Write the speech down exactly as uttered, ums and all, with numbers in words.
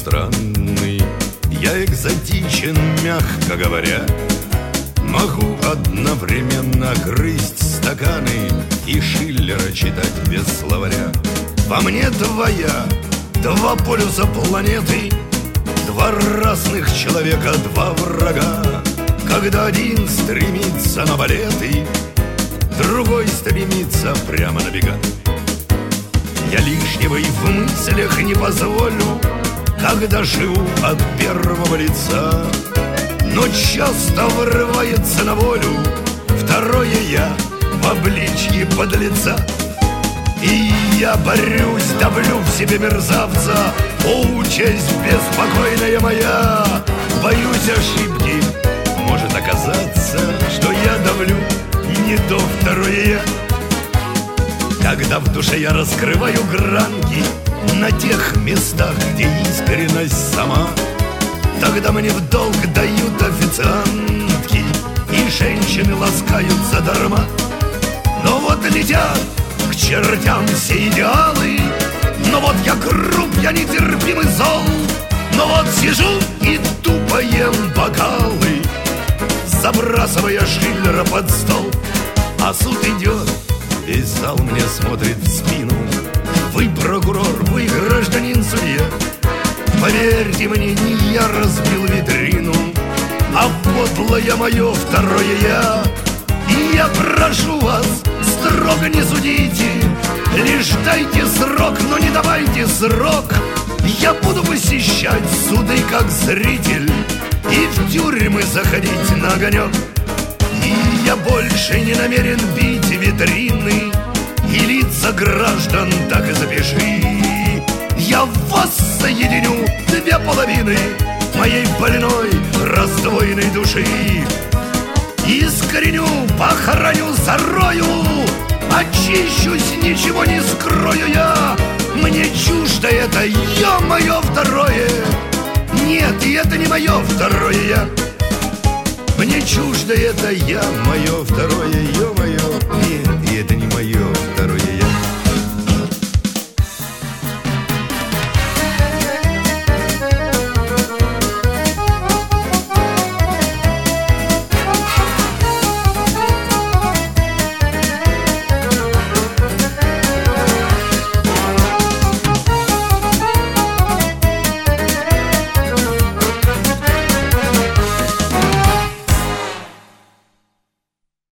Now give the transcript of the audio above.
странный. Я экзотичен, мягко говоря. Могу одновременно грызть стаканы и Шиллера читать без словаря. Во мне твоя, два полюса планеты, два разных человека, два врага. Когда один стремится на балеты, другой стремится прямо на бега. Я лишнего и в мыслях не позволю, когда живу от первого лица. Но часто вырывается на волю второе я в обличье подлеца. И я борюсь, давлю в себе мерзавца. О, участь беспокойная моя! Боюсь ошибки, может оказаться, что я давлю не то второе я. Когда в душе я раскрываю гранки на тех местах, где искренность сама, тогда мне в долг дают официантки, и женщины ласкаются дарма. Но вот летят к чертям все идеалы, но вот я груб, я нетерпим и зол. Но вот сижу и тупо ем бокалы, забрасывая Шиллера под стол. А суд идет, весь зал мне смотрит в спину. Вы прокурор, вы гражданин судья. Поверьте мне, не я разбил витрину, а подлое мое второе я. И я прошу вас, строго не судите, лишь дайте срок, но не давайте срок. Я буду посещать суды как зритель и в тюрьмы заходить на огонек. И я больше не намерен бить витрины, и лица граждан так и запиши. Я в вас соединю две половины моей больной раздвоенной души. Искореню, похороню, зарою, очищусь, ничего не скрою я. Мне чуждо это я, мое второе. Нет, и это не мое второе я. Мне чуждо это я, мое второе, ё-моё. Нет, и это не мое второе